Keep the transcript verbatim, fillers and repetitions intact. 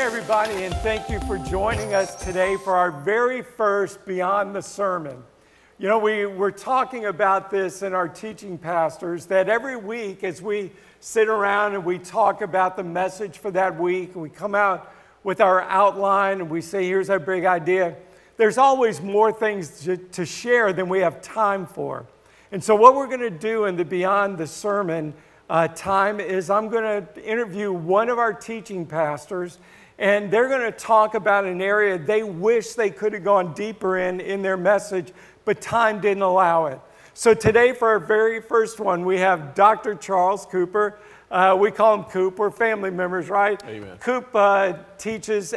everybody, and thank you for joining us today for our very first Beyond the Sermon. You know, we were talking about this in our teaching pastors, that every week as we sit around and we talk about the message for that week, and we come out with our outline and we say, here's our big idea, there's always more things to, to share than we have time for. And so what we're going to do in the Beyond the Sermon uh, time is I'm going to interview one of our teaching pastors, and they're going to talk about an area they wish they could have gone deeper in in their message, but time didn't allow it. So today for our very first one, we have Doctor Charles Cooper. Uh, we call him Coop. We're family members, right? Amen. Coop uh, teaches